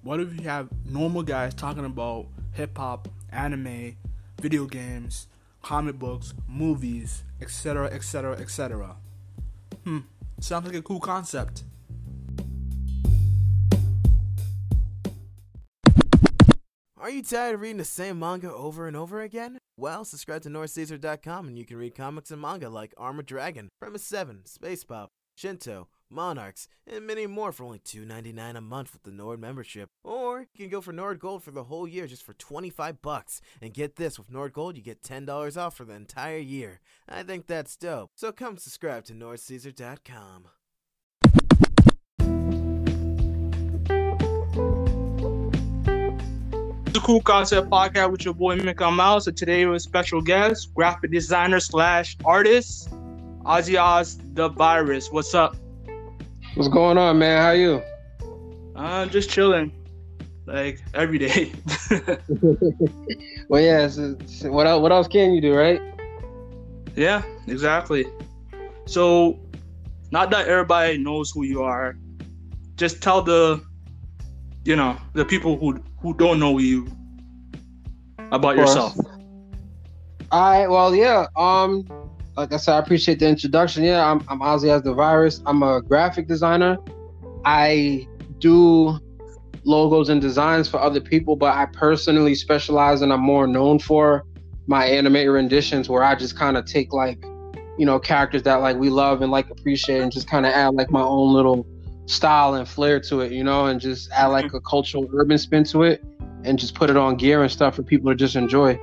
What if you have normal guys talking about hip hop, anime, video games, comic books, movies, etc., etc., etc.? Sounds like a cool concept. Are you tired of reading the same manga over and over again? Well, subscribe to NordCaesar.com and you can read comics and manga like Armored Dragon, Premise 7, Space Pop, Shinto, Monarchs, and many more for only $2.99 a month with the Nord membership. Or you can go for Nord Gold for the whole year just for $25. And get this, with Nord Gold you get $10 off for the entire year. I think that's dope. So come subscribe to NordCaesar.com. It's a cool concept podcast with your boy Mika Mouse, and today with special guest, graphic designer slash artist, Ozzy Oz the Virus. What's up? What's going on, man? How you? Just chilling, like every day. Well, yeah. What else can you do, right? Yeah, exactly. So, not that everybody knows who you are, just tell the people who don't know you about yourself. All right. Well, yeah. Like I said, I appreciate the introduction. Yeah, I'm Ozzy Oz the Virus. I'm a graphic designer. I do logos and designs for other people, but I personally specialize and I'm more known for my animated renditions, where I just kind of take characters that we love and appreciate, and just kind of add my own little style and flair to it, and just add a cultural urban spin to it, and just put it on gear and stuff for people to just enjoy.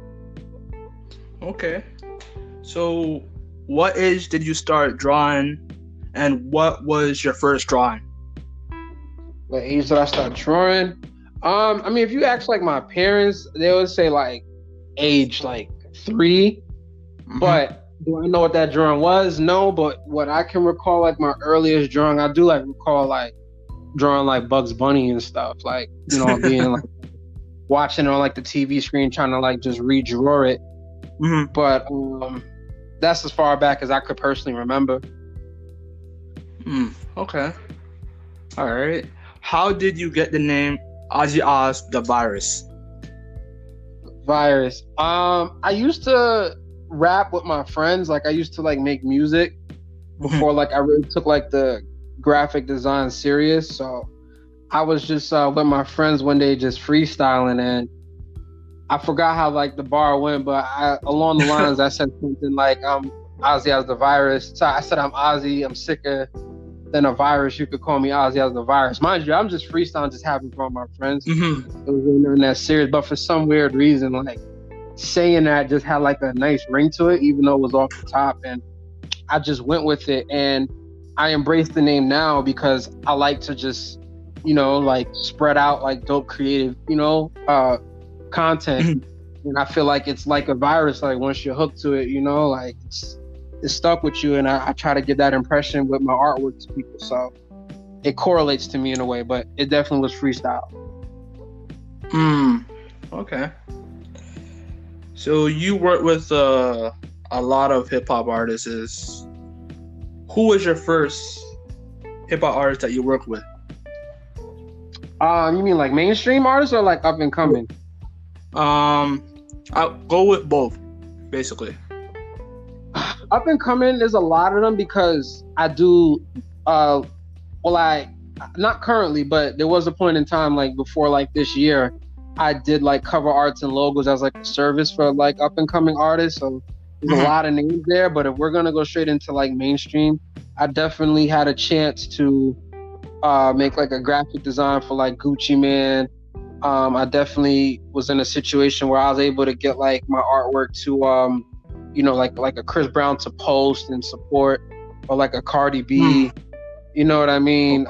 Okay. So, what age did you start drawing, and what was your first drawing? What age did I start drawing? If you ask my parents, they would say age 3. Mm-hmm. But do I know what that drawing was? No, but what I can recall, my earliest drawing, I do recall drawing Bugs Bunny and stuff, being watching it on the TV screen, trying to just redraw it. Mm-hmm. But that's as far back as I could personally remember. Okay. All right. How did you get the name Ozzy Oz the Virus? Virus. I used to rap with my friends. I used to make music before I really took the graphic design serious. So I was just with my friends one day just freestyling, and I forgot how the bar went, but along the lines I said something I'm Ozzy Oz the Virus. So I said I'm Ozzy, I'm sicker than a virus. You could call me Ozzy Oz the Virus. Mind you, I'm just freestyling, just having fun with my friends. Mm-hmm. It was really nothing that serious, but for some weird reason, saying that just had a nice ring to it, even though it was off the top, and I just went with it, and I embrace the name now because I like to just spread out dope creative content. And I feel it's like a virus. Once you're hooked to it, it's stuck with you, and I try to get that impression with my artwork to people, so it correlates to me in a way, but it definitely was freestyle. Okay. So you work with a lot of hip-hop artists. Who was your first hip-hop artist that you worked with? You mean mainstream artists or up and coming? I'll go with both, basically. Up and coming, there's a lot of them because I do, not currently, but there was a point in time before this year, I did cover arts and logos as a service for up and coming artists. So there's a lot of names there, but if we're gonna go straight into mainstream, I definitely had a chance to make a graphic design for Gucci Mane. I definitely was in a situation where I was able to get my artwork to a Chris Brown to post and support, or a Cardi B. You know what I mean?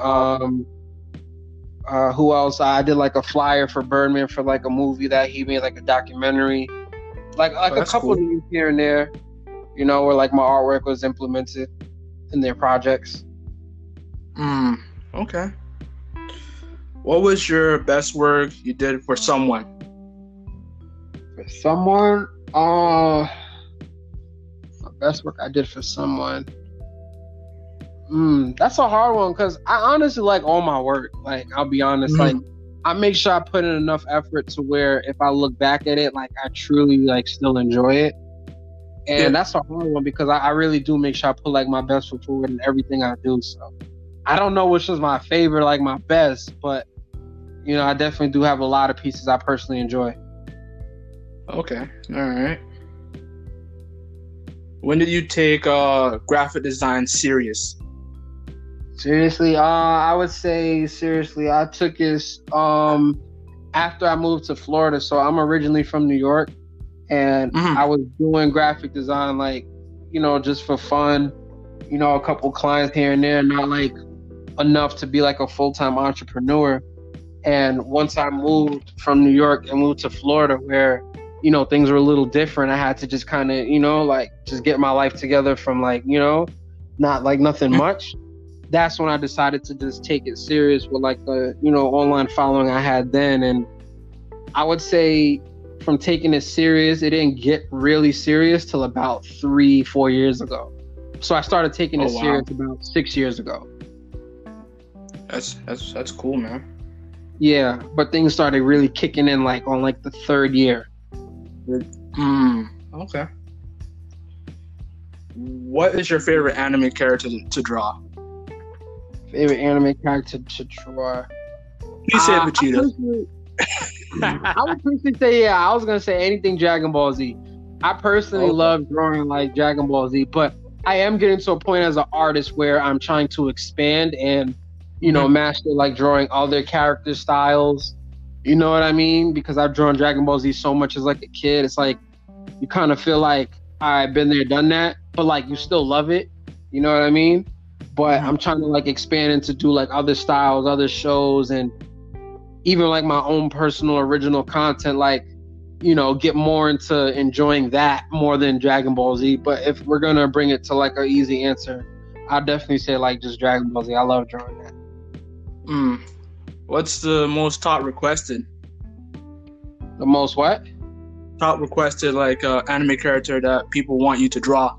Who else? I did a flyer for Birdman for a movie that he made, a documentary. A couple of things here and there, where my artwork was implemented in their projects. Okay. What was your best work you did for someone? For someone? The best work I did for someone. That's a hard one because I honestly like all my work. I'll be honest. I make sure I put in enough effort to where if I look back at it, like I truly like still enjoy it. And that's a hard one because I really do make sure I put like my best foot forward in everything I do. So I don't know which was my favorite, like my best, but you know, I definitely do have a lot of pieces I personally enjoy. Okay, all right. When did you take graphic design serious? Seriously, I would say seriously, I took it after I moved to Florida. So I'm originally from New York, and I was doing graphic design, like, you know, just for fun, you know, a couple clients here and there, not like enough to be like a full-time entrepreneur. And once I moved from New York and moved to Florida, where, you know, things were a little different, I had to just kind of, you know, like just get my life together from like, you know, not like nothing much. That's when I decided to just take it serious with like the, you know, online following I had then. And I would say from taking it serious, it didn't get really serious till about 3-4 years ago. So I started taking it serious about 6 years ago. That's cool, man. Yeah, but things started really kicking in like on like the third year. Okay. What is your favorite anime character to draw? Favorite anime character to draw? You said Vegeta. I would personally say, yeah, I was going to say anything Dragon Ball Z. I personally love drawing like Dragon Ball Z, but I am getting to a point as an artist where I'm trying to expand and, you know, master like drawing other character styles. You know what I mean? Because I've drawn Dragon Ball Z so much as like a kid. It's like you kind of feel like I've been there, done that, but like you still love it. You know what I mean? But I'm trying to like expand and to do like other styles, other shows, and even like my own personal original content, like, you know, get more into enjoying that more than Dragon Ball Z. But if we're going to bring it to like an easy answer, I'll definitely say like just Dragon Ball Z. I love drawing that. What's the most top requested? The most what? Top requested like anime character that people want you to draw.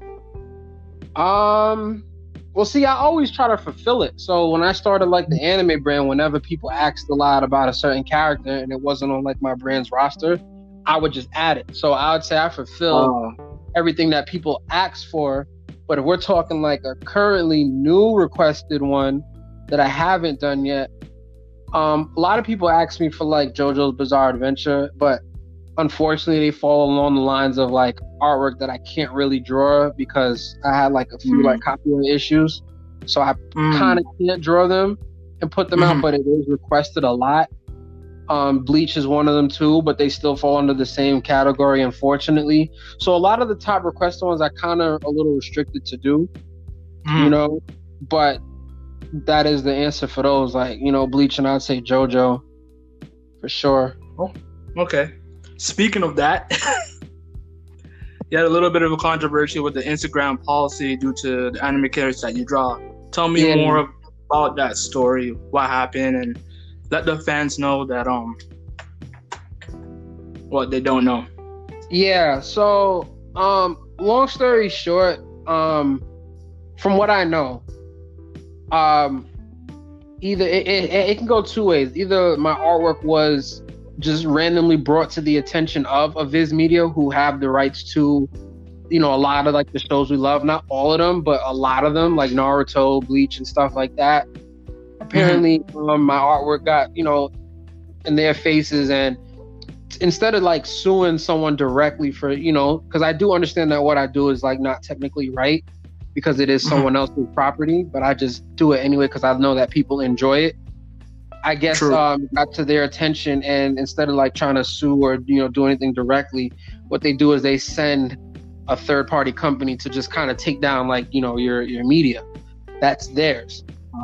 Well, see, I always try to fulfill it. So when I started like the anime brand, whenever people asked a lot about a certain character and it wasn't on like my brand's roster, I would just add it. So I would say I fulfill everything that people ask for. But if we're talking like a currently new requested one that I haven't done yet, a lot of people ask me for like JoJo's Bizarre Adventure, but unfortunately they fall along the lines of like artwork that I can't really draw because I had like a few like copyright issues. So I kind of can't draw them and put them out, but it is requested a lot. Bleach is one of them too, but they still fall under the same category, unfortunately. So a lot of the top requested ones I kind of a little restricted to do, you know, but that is the answer for those. Like, you know, Bleach and I'd say JoJo for sure. Oh, okay. Speaking of that, you had a little bit of a controversy with the Instagram policy due to the anime characters that you draw. Tell me more about that story, what happened, and let the fans know that what they don't know. Yeah, so long story short, from what I know, either it can go two ways. Either my artwork was just randomly brought to the attention of a Viz Media who have the rights to, you know, a lot of like the shows we love, not all of them, but a lot of them, like Naruto, Bleach, and stuff like that. Apparently, my artwork got, you know, in their faces, and instead of like suing someone directly for, you know, because I do understand that what I do is like not technically right because it is someone else's property, but I just do it anyway because I know that people enjoy it. I guess got to their attention, and instead of like trying to sue or, you know, do anything directly, what they do is they send a third-party company to just kind of take down like, you know, your media. That's theirs.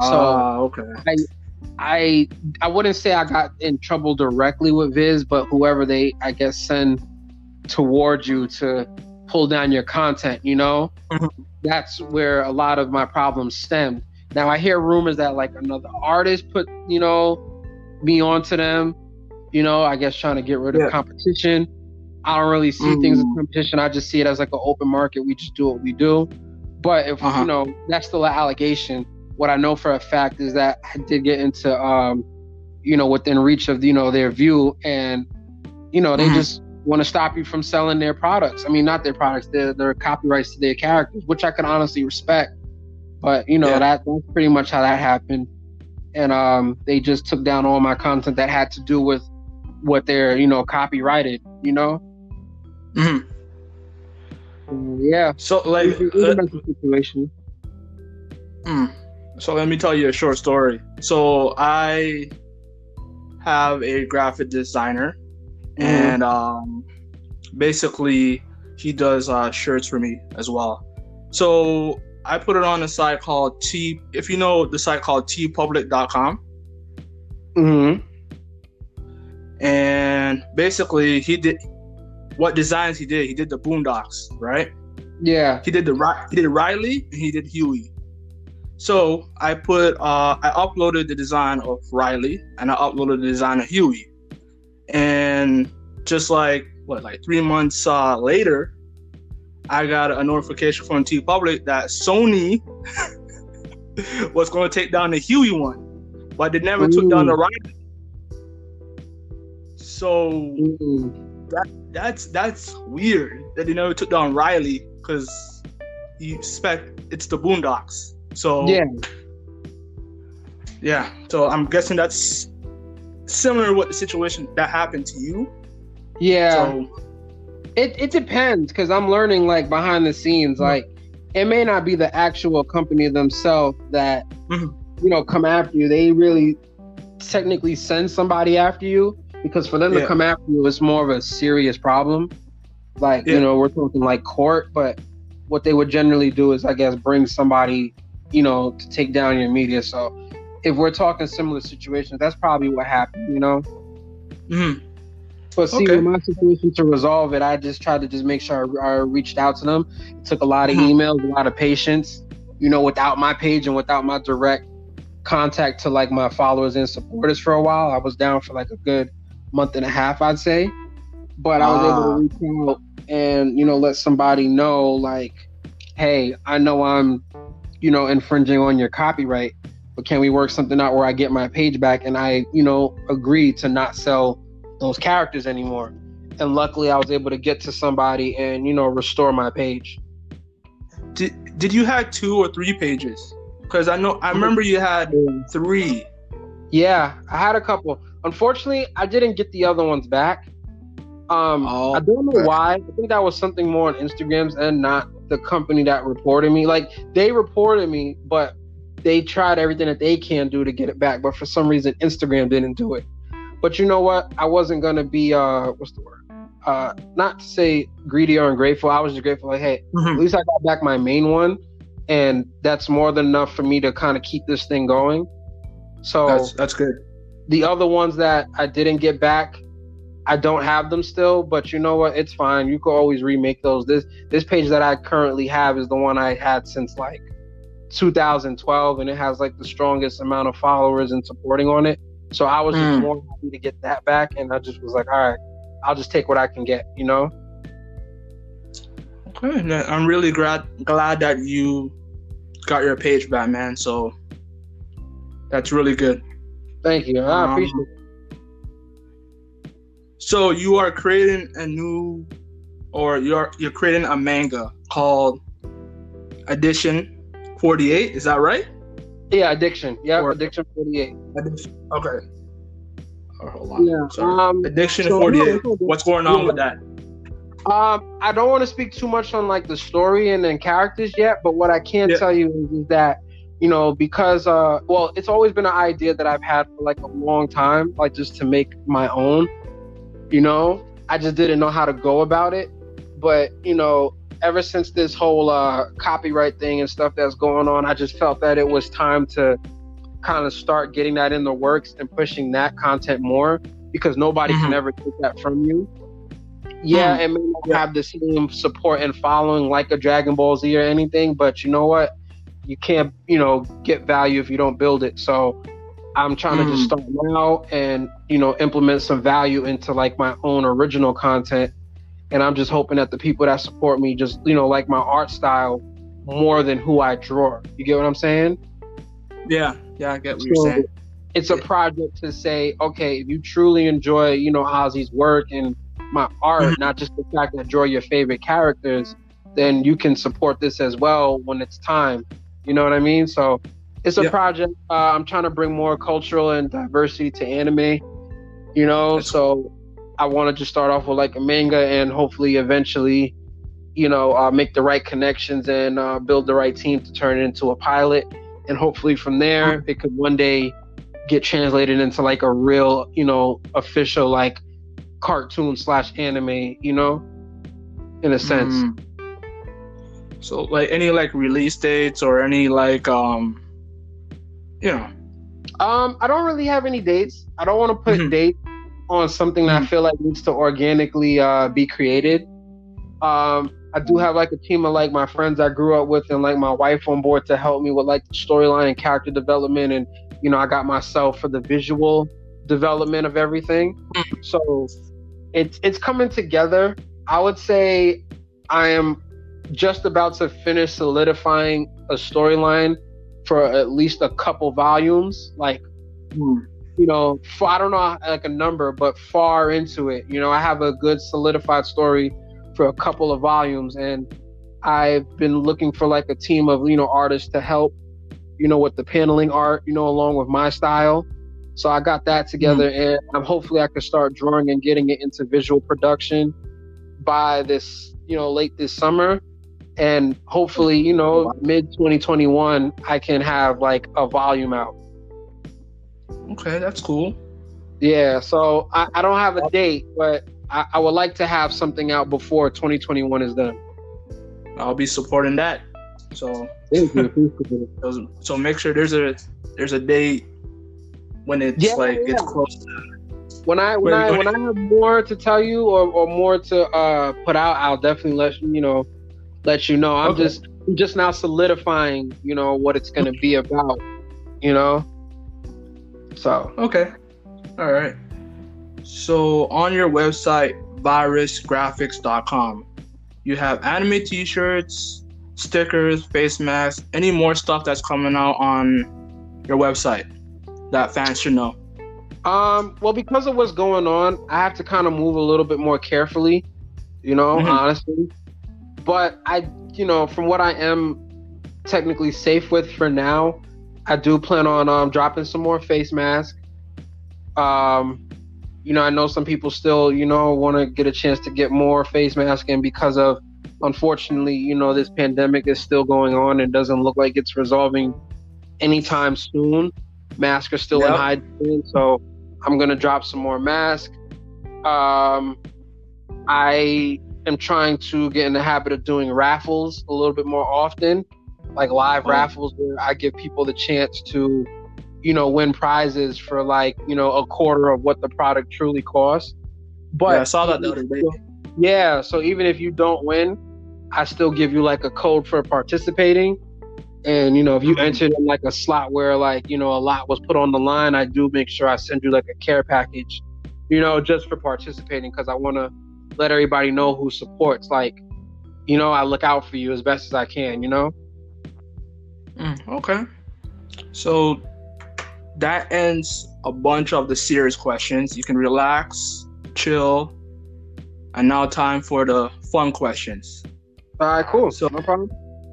I wouldn't say I got in trouble directly with Viz, but whoever they, I guess, send towards you to pull down your content, you know, that's where a lot of my problems stemmed. Now I hear rumors that like another artist put, you know, me onto them, you know, I guess trying to get rid of competition. I don't really see things as competition. I just see it as like an open market. We just do what we do. But if, you know, that's still an allegation. What I know for a fact is that I did get into within reach of, their view, and, they just want to stop you from selling their products. I mean, not their products, their copyrights to their characters, which I can honestly respect. But, that's pretty much how that happened. And they just took down all my content that had to do with what they're, copyrighted, Mm-hmm. Yeah. So, like, situation. So let me tell you a short story. So I have a graphic designer, and basically he does shirts for me as well. So I put it on a site called if you know the site called tpublic.com. Mm-hmm. And basically he did what designs he did. He did the Boondocks, right? Yeah. He did Riley and he did Huey. So I uploaded the design of Riley and I uploaded the design of Huey. And just like 3 months later, I got a notification from TeePublic that Sony was going to take down the Huey one, but they never took down the Riley. So that's weird that they never took down Riley, because you expect it's the Boondocks. So yeah. So I'm guessing that's similar to what the situation that happened to you. Yeah. So, it depends, because I'm learning, like, behind the scenes, like, it may not be the actual company themselves that come after you. They really technically send somebody after you, because for them to come after you, it's more of a serious problem. Like, we're talking like court, but what they would generally do is, I guess, bring somebody, to take down your media. So if we're talking similar situations, that's probably what happened, But see, with my situation, to resolve it, I just tried to make sure I reached out to them. It took a lot of emails, a lot of patience, without my page and without my direct contact to, like, my followers and supporters for a while. I was down for like a good month and a half, I'd say. But I was able to reach out and, let somebody know, like, hey, I know I'm, infringing on your copyright, but can we work something out where I get my page back and I, agree to not sell those characters anymore. And luckily I was able to get to somebody and, restore my page. Did you have 2 or 3 pages? Because I remember you had 3. Yeah, I had a couple. Unfortunately, I didn't get the other ones back. I don't know why. I think that was something more on Instagram's end, not the company that reported me. Like, they reported me, but they tried everything that they can do to get it back. But for some reason, Instagram didn't do it. But you know what? I wasn't going to be, what's the word? Not to say greedy or ungrateful. I was just grateful, like, hey, at least I got back my main one. And that's more than enough for me to kind of keep this thing going. So that's good. The other ones that I didn't get back, I don't have them still, but you know what? It's fine. You can always remake those. This page that I currently have is the one I had since like 2012, and it has like the strongest amount of followers and supporting on it. So I was just more happy to get that back, and I just was like, all right, I'll just take what I can get, Okay, I'm really glad that you got your page back, man. So that's really good. Thank you. I appreciate it. So you are creating you're creating a manga called Edition 48. Is that right? Yeah, Addiction. Yeah, Addiction 48. Addiction. Okay. Oh, hold on. Yeah. Sorry. Addiction 48. What's going on with that? I don't want to speak too much on like the story and then characters yet, but what I can tell you is that, because it's always been an idea that I've had for like a long time, like just to make my own. I just didn't know how to go about it. But, ever since this whole copyright thing and stuff that's going on, I just felt that it was time to kind of start getting that in the works and pushing that content more, because nobody can ever take that from you. Yeah, it may not have the same support and following like a Dragon Ball Z or anything, but you know what? You can't, get value if you don't build it. So I'm trying to just start now and, implement some value into like my own original content. And I'm just hoping that the people that support me just, like my art style more than who I draw. You get what I'm saying? Yeah, I get what you're saying. it's a project to say, okay, if you truly enjoy, Ozzy's work and my art, not just the fact that draw your favorite characters, then you can support this as well when it's time. You know what I mean? So it's a project. I'm trying to bring more cultural and diversity to anime, so I want to just start off with like a manga and hopefully eventually, make the right connections and build the right team to turn it into a pilot. And hopefully from there, it could one day get translated into like a real, official like cartoon / anime, in a sense. So like any like release dates or any like I don't really have any dates. I don't want to put dates on something that I feel like needs to organically be created. I do have like a team of like my friends I grew up with and like my wife on board to help me with like the storyline and character development, and I got myself for the visual development of everything. So it's coming together. I would say I am just about to finish solidifying a storyline for at least a couple volumes, like I don't know like a number, but far into it. I have a good solidified story for a couple of volumes, and I've been looking for like a team of artists to help with the paneling art, along with my style. So I got that together, and hopefully I can start drawing and getting it into visual production by this late this summer, and hopefully mid 2021 I can have like a volume out. Okay, that's cool. Yeah, so I don't have a date, but I would like to have something out before 2021 is done. I'll be supporting that. So so make sure there's a date when it's it's close. When I have more to tell you or more to put out, I'll definitely let you know. I'm just now solidifying, what it's gonna be about. So okay, all right. So on your website, virusgraphics.com, you have anime t-shirts, stickers, face masks, any more stuff that's coming out on your website that fans should know? Well, because of what's going on, I have to kind of move a little bit more carefully, honestly. But I, from what I am technically safe with for now, I do plan on dropping some more face masks. I know some people still, want to get a chance to get more face masks, and because of, unfortunately, this pandemic is still going on and doesn't look like it's resolving anytime soon. Masks are still in high demand, so I'm gonna drop some more masks. I am trying to get in the habit of doing raffles a little bit more often, like live raffles where I give people the chance to win prizes for like, a quarter of what the product truly costs. But I saw that the other day. Yeah, so even if you don't win, I still give you like a code for participating. And, if you entered in like a slot where like, a lot was put on the line, I do make sure I send you like a care package, just for participating, because I want to let everybody know who supports. Like, I look out for you as best as I can, Okay. So that ends a bunch of the serious questions. You can relax, chill, and now time for the fun questions. All right, cool. So, no problem.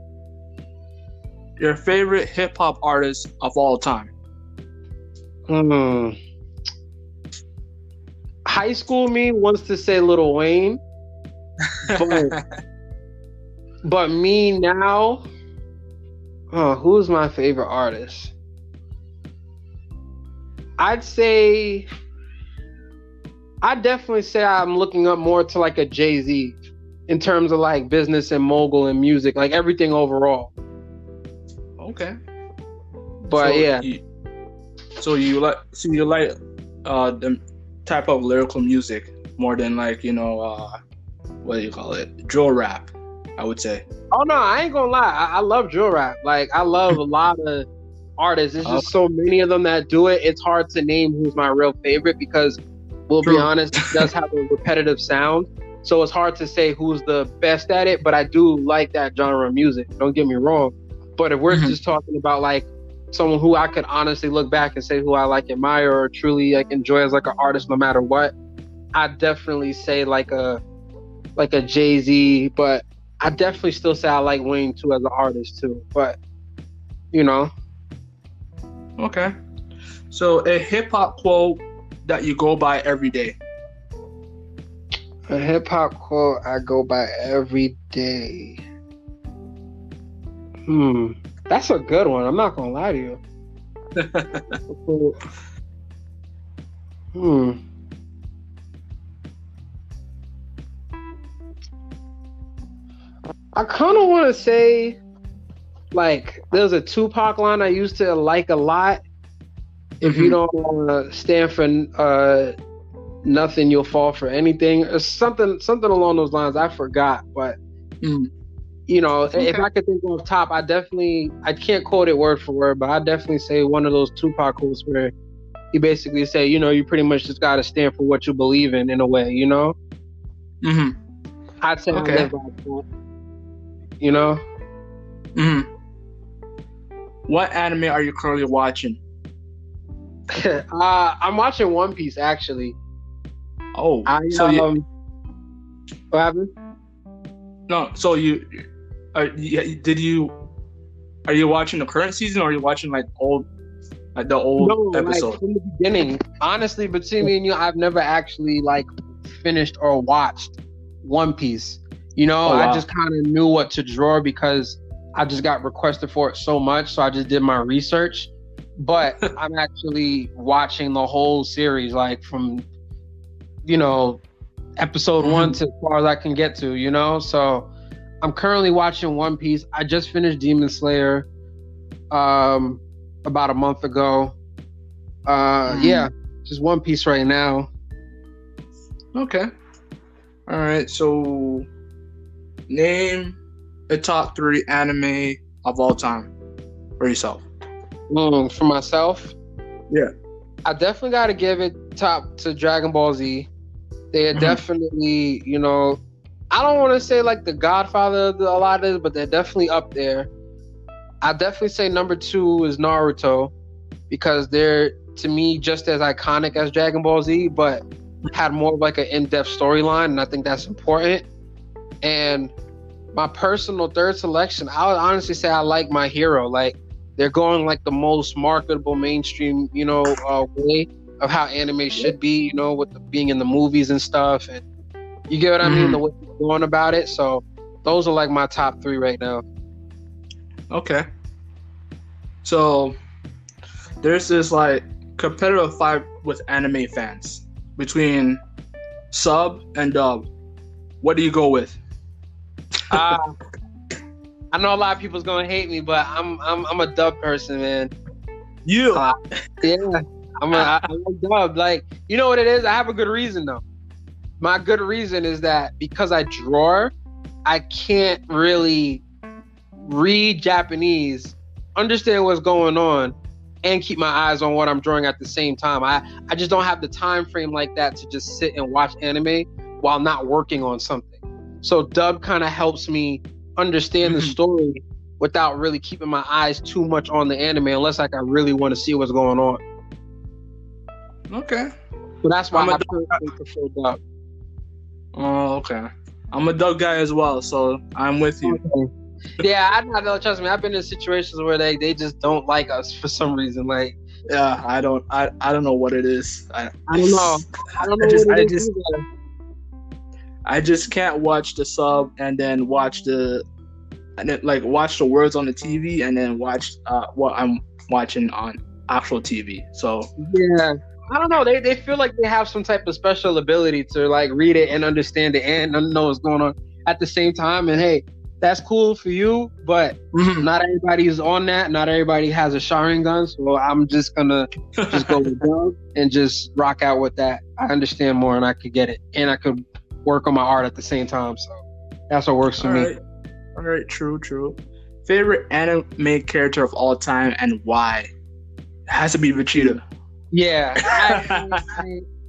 Your favorite hip hop artist of all time? High school me wants to say Lil Wayne, but me now, who's my favorite artist? I'd definitely say I'm looking up more to like a Jay-Z in terms of like business and mogul and music, like everything overall. Okay. But so you like the type of lyrical music more than like, what do you call it? Drill rap, I would say. Oh no, I ain't gonna lie. I love drill rap. Like I love a lot of artists. There's just so many of them that do it. It's hard to name who's my real favorite because we'll be honest, it does have a repetitive sound. So it's hard to say who's the best at it, but I do like that genre of music. Don't get me wrong. But if we're just talking about like someone who I could honestly look back and say who I like, admire, or truly like enjoy as like an artist, no matter what, I'd definitely say like a Jay-Z, but I definitely still say I like Wayne too as an artist too. But you know, Okay. So a hip hop quote that you go by every day. a hip hop quote I go by every day. That's a good one. I'm not gonna lie to you. I kind of want to say, like, there's a Tupac line I used to like a lot. If you don't want to stand for nothing, you'll fall for anything, or something along those lines. I forgot, but you know, if I could think off top, I can't quote it word for word, but I definitely say one of those Tupac quotes where he basically say, you know, you pretty much just got to stand for what you believe in a way, you know. I'd say I live by that. You know. What anime are you currently watching? I'm watching One Piece actually. Oh, what happened? No, so are you watching the current season, or are you watching like the old episode? Like from the beginning. Honestly, between me and you, I've never actually like finished or watched One Piece. You know, I just kind of knew what to draw because I just got requested for it so much, so I just did my research. But I'm actually watching the whole series, like from, you know, episode 1 to as far as I can get to, you know? So I'm currently watching One Piece. I just finished Demon Slayer about a month ago. Yeah, just One Piece right now. Okay. All right, so name the top 3 anime of all time for yourself. For myself? Yeah. I definitely got to give it top to Dragon Ball Z. They are definitely, you know, I don't want to say like the godfather of a lot of this, but they're definitely up there. I definitely say number 2 is Naruto because they're, to me, just as iconic as Dragon Ball Z, but had more of like an in-depth storyline, and I think that's important. And my personal third selection, I would honestly say I like My Hero. Like, they're going like the most marketable mainstream, you know, way of how anime should be, you know, with being in the movies and stuff. And you get what I mean? The way they're going about it. So those are like my top 3 right now. Okay. So there's this like competitive fight with anime fans between sub and dub. What do you go with? I know a lot of people's gonna hate me, but I'm a dub person, man. Yeah, I'm a dub. Like, you know what it is? I have a good reason though. My good reason is that because I draw, I can't really read Japanese, understand what's going on, and keep my eyes on what I'm drawing at the same time. I just don't have the time frame like that to just sit and watch anime while not working on something. So dub kind of helps me understand the story without really keeping my eyes too much on the anime unless like I really want to see what's going on. Okay. So that's why I prefer dub. Oh, okay. I'm a dub guy as well, so I'm with you. Okay. Yeah, I know. Trust me, I've been in situations where they just don't like us for some reason. Like, yeah, I don't know what it is. I don't know. I don't know. I just can't watch the sub and then watch the words on the TV and then watch what I'm watching on actual TV. So yeah, I don't know. They feel like they have some type of special ability to like read it and understand it and know what's going on at the same time. And hey, that's cool for you, but not everybody's on that. Not everybody has a Sharingan, so I'm just gonna just go with dub and just rock out with that. I understand more and I could get it, and I could work on my art at the same time. So that's what works for me. All right, true. Favorite anime character of all time and why? It has to be Vegeta. Yeah,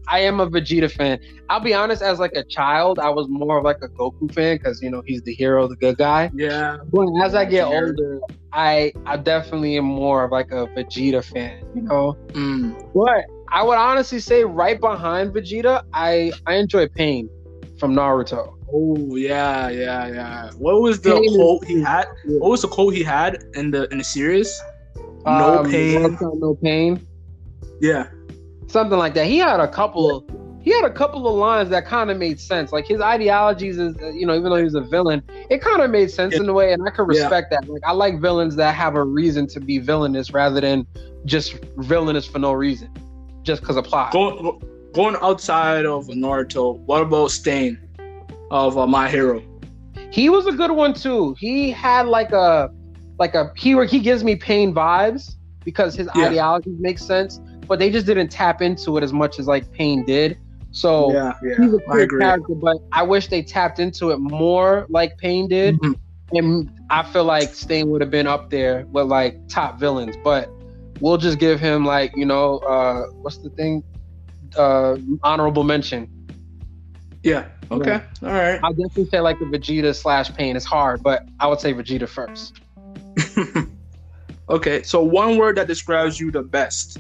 I am a Vegeta fan. I'll be honest, as like a child, I was more of like a Goku fan because he's the hero, the good guy. Yeah. But as I get older, I definitely am more of like a Vegeta fan. But I would honestly say right behind Vegeta, I enjoy Pain from Naruto. Oh yeah. What was the quote he had? What was the quote he had in the series? No pain. No pain. Yeah. Something like that. He had a couple of lines that kind of made sense. Like his ideologies is, even though he was a villain, it kind of made sense in a way, and I could respect that. Like I like villains that have a reason to be villainous rather than just villainous for no reason, just because of plot. Going outside of Naruto, what about Stain of My Hero? He was a good one too. He had he gives me Pain vibes because his ideologies make sense, but they just didn't tap into it as much as like Pain did. So he's a great character, but I wish they tapped into it more like Pain did. Mm-hmm. And I feel like Stain would have been up there with like top villains, but we'll just give him like, what's the thing? Honorable mention. Yeah. Okay. Yeah. All right. I'll definitely say like the Vegeta / Pain. It's hard, but I would say Vegeta first. Okay. So one word that describes you the best.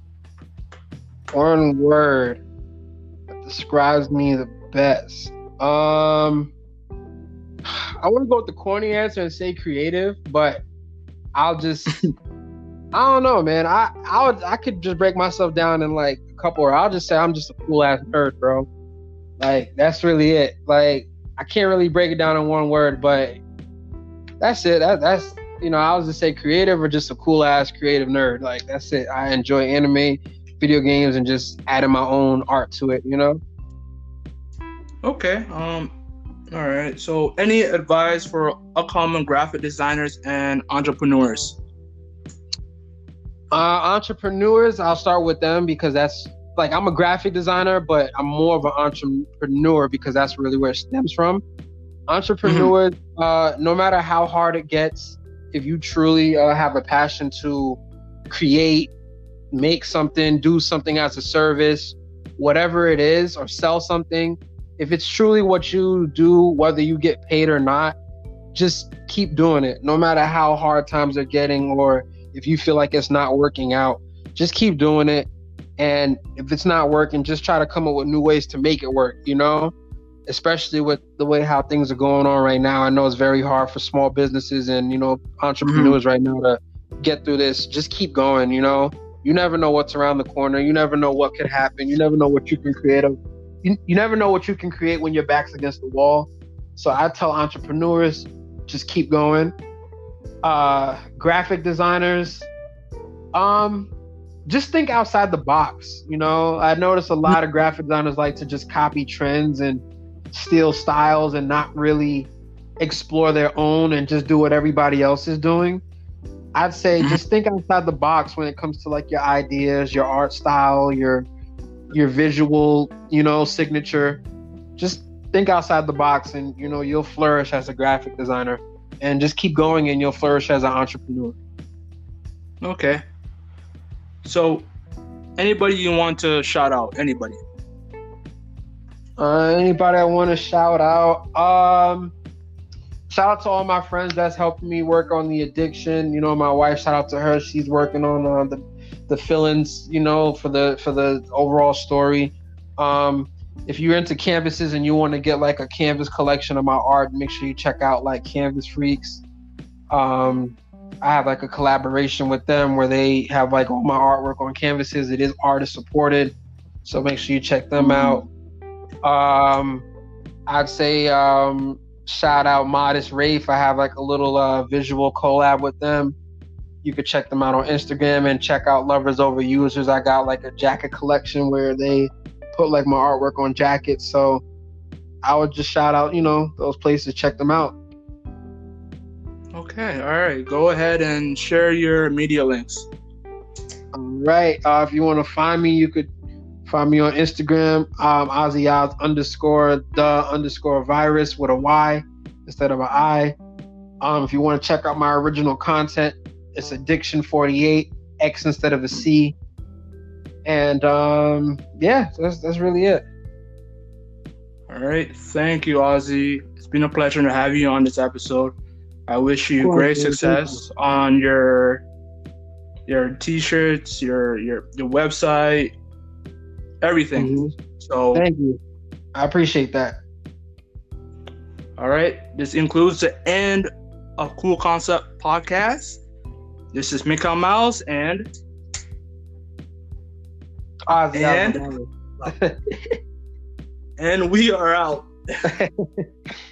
One word that describes me the best. I want to go with the corny answer and say creative, but I'll just I don't know, man. I could just break myself down in like a couple, or I'll just say I'm just a cool ass nerd, bro. Like that's really it. Like I can't really break it down in one word, but that's it. That's I'll just say creative or just a cool ass creative nerd. Like that's it. I enjoy anime, video games, and just adding my own art to it. Okay. All right. So any advice for upcoming graphic designers and entrepreneurs? Entrepreneurs, I'll start with them because that's like I'm a graphic designer, but I'm more of an entrepreneur because that's really where it stems from. Entrepreneurs, no matter how hard it gets, if you truly have a passion to create, make something, do something as a service, whatever it is, or sell something, if it's truly what you do, whether you get paid or not, just keep doing it. No matter how hard times are getting or if you feel like it's not working out, just keep doing it. And if it's not working, just try to come up with new ways to make it work, especially with the way how things are going on right now. I know it's very hard for small businesses and, entrepreneurs right now to get through this. Just keep going, You never know what's around the corner. You never know what could happen. You never know what you can create. You never know what you can create when your back's against the wall. So I tell entrepreneurs, just keep going. Graphic designers, just think outside the box. I notice a lot of graphic designers like to just copy trends and steal styles and not really explore their own and just do what everybody else is doing. I'd say just think outside the box when it comes to like your ideas, your art style, your visual, signature. Just think outside the box and, you'll flourish as a graphic designer. And just keep going and you'll flourish as an entrepreneur. Okay. So, anybody you want to shout out? Anybody? Anybody I want to shout out? Shout out to all my friends that's helping me work on the addiction. My wife, shout out to her. She's working on the fill-ins, for the overall story. If you're into canvases and you want to get like a canvas collection of my art, make sure you check out like Canvas Freaks. I have like a collaboration with them where they have like all my artwork on canvases. It is artist supported, so make sure you check them out. I'd say shout out Modest Rafe. I have like a little visual collab with them. You could check them out on Instagram and check out Lovers Over Users. I got like a jacket collection where they put like my artwork on jackets. So I would just shout out, those places, check them out. Okay. All right. Go ahead and share your media links. All right. If you want to find me, you could find me on Instagram, OzzyOz_the_virus with a Y instead of an I. If you want to check out my original content, it's Addiction48, X instead of a C. And yeah, that's really it. All right. Thank you, Ozzy. It's been a pleasure to have you on this episode. I wish you Of course, great man. Thank success on your t-shirts, your website, everything. Mhm. So, Thank you. I appreciate that. all right. This includes the end of Cool Concept Podcast. This is Mikhail Miles and Ozzy. and we are out.